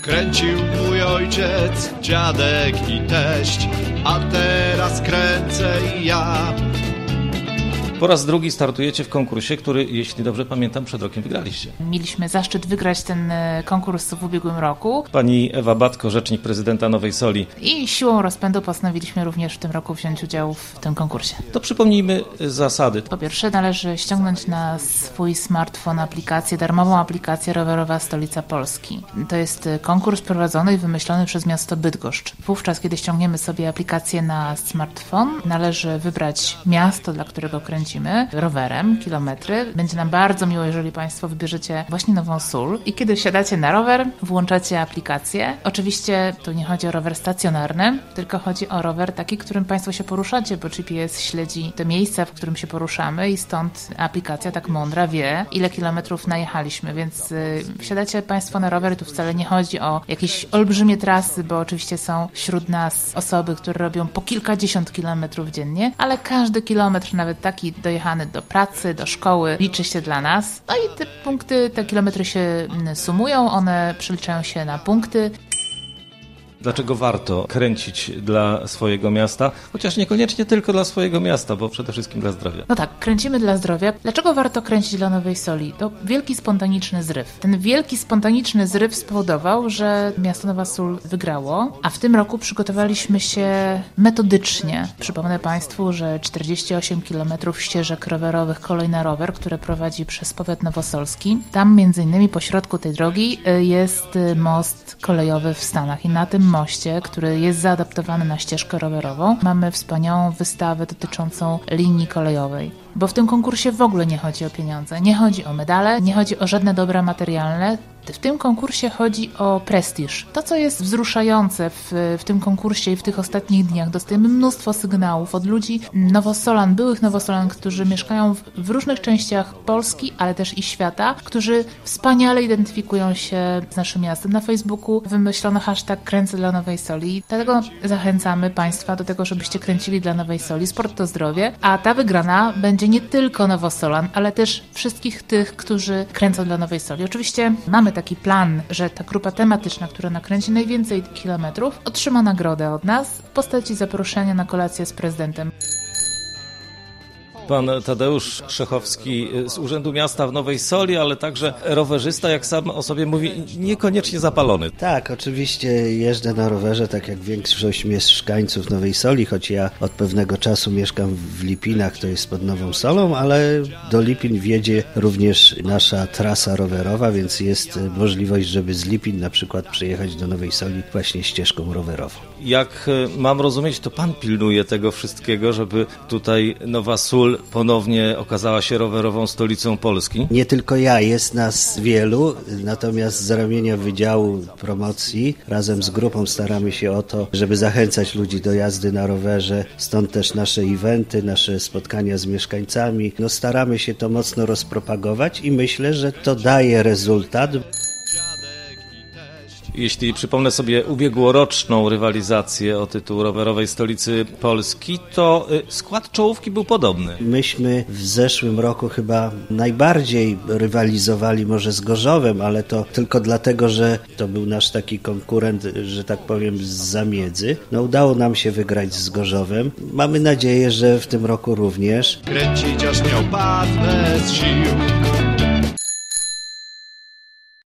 Kręcił mój ojciec, dziadek i teść, a teraz kręcę i ja. Po raz drugi startujecie w konkursie, który, jeśli dobrze pamiętam, przed rokiem wygraliście. Mieliśmy zaszczyt wygrać ten konkurs w ubiegłym roku. Pani Ewa Batko, rzecznik prezydenta Nowej Soli. I siłą rozpędu postanowiliśmy również w tym roku wziąć udział w tym konkursie. To przypomnijmy zasady. Po pierwsze, należy ściągnąć na swój smartfon aplikację, darmową aplikację Rowerowa Stolica Polski. To jest konkurs prowadzony i wymyślony przez miasto Bydgoszcz. Wówczas, kiedy ściągniemy sobie aplikację na smartfon, należy wybrać miasto, dla którego kręcimy rowerem, kilometry. Będzie nam bardzo miło, jeżeli Państwo wybierzecie właśnie Nową Sól i kiedy wsiadacie na rower, włączacie aplikację. Oczywiście tu nie chodzi o rower stacjonarny, tylko chodzi o rower taki, którym Państwo się poruszacie, bo GPS śledzi te miejsca, w którym się poruszamy i stąd aplikacja tak mądra wie, ile kilometrów najechaliśmy, więc wsiadacie Państwo na rower i tu wcale nie chodzi o jakieś olbrzymie trasy, bo oczywiście są wśród nas osoby, które robią po kilkadziesiąt kilometrów dziennie, ale każdy kilometr, nawet taki dojechany do pracy, do szkoły, liczy się dla nas. No i te punkty, te kilometry się sumują, one przeliczają się na punkty. Dlaczego warto kręcić dla swojego miasta? Chociaż niekoniecznie tylko dla swojego miasta, bo przede wszystkim dla zdrowia. No tak, kręcimy dla zdrowia. Dlaczego warto kręcić dla Nowej Soli? To wielki spontaniczny zryw. Ten wielki spontaniczny zryw spowodował, że miasto Nowa Sól wygrało, a w tym roku przygotowaliśmy się metodycznie. Przypomnę Państwu, że 48 km ścieżek rowerowych Kolej na rower, które prowadzi przez powiat nowosolski. Tam między innymi po środku tej drogi jest most kolejowy w Stanach i na tym moście, który jest zaadaptowany na ścieżkę rowerową, mamy wspaniałą wystawę dotyczącą linii kolejowej. Bo w tym konkursie w ogóle nie chodzi o pieniądze, nie chodzi o medale, nie chodzi o żadne dobra materialne. W tym konkursie chodzi o prestiż. To, co jest wzruszające w tym konkursie i w tych ostatnich dniach, dostajemy mnóstwo sygnałów od ludzi, nowosolan, byłych nowosolan, którzy mieszkają w różnych częściach Polski, ale też i świata, którzy wspaniale identyfikują się z naszym miastem. Na Facebooku wymyślono hashtag Kręcę dla Nowej Soli. Dlatego zachęcamy Państwa do tego, żebyście kręcili dla Nowej Soli. Sport to zdrowie, a ta wygrana będzie nie tylko nowosolan, ale też wszystkich tych, którzy kręcą dla Nowej Soli. Oczywiście mamy taki plan, że ta grupa tematyczna, która nakręci najwięcej kilometrów, otrzyma nagrodę od nas w postaci zaproszenia na kolację z prezydentem. Pan Tadeusz Krzechowski z Urzędu Miasta w Nowej Soli, ale także rowerzysta, jak sam o sobie mówi, niekoniecznie zapalony. Tak, oczywiście jeżdżę na rowerze, tak jak większość mieszkańców Nowej Soli, choć ja od pewnego czasu mieszkam w Lipinach, to jest pod Nową Solą, ale do Lipin wiedzie również nasza trasa rowerowa, więc jest możliwość, żeby z Lipin na przykład przyjechać do Nowej Soli właśnie ścieżką rowerową. Jak mam rozumieć, to pan pilnuje tego wszystkiego, żeby tutaj Nowa Sól ponownie okazała się rowerową stolicą Polski? Nie tylko ja, jest nas wielu, natomiast z ramienia Wydziału Promocji razem z grupą staramy się o to, żeby zachęcać ludzi do jazdy na rowerze, stąd też nasze eventy, nasze spotkania z mieszkańcami. Staramy się to mocno rozpropagować i myślę, że to daje rezultat. Jeśli przypomnę sobie ubiegłoroczną rywalizację o tytuł rowerowej stolicy Polski, to skład czołówki był podobny. Myśmy w zeszłym roku chyba najbardziej rywalizowali może z Gorzowem, ale to tylko dlatego, że to był nasz taki konkurent, że tak powiem, z zamiedzy. Udało nam się wygrać z Gorzowem. Mamy nadzieję, że w tym roku również. Kręcić aż miał padnę z sił.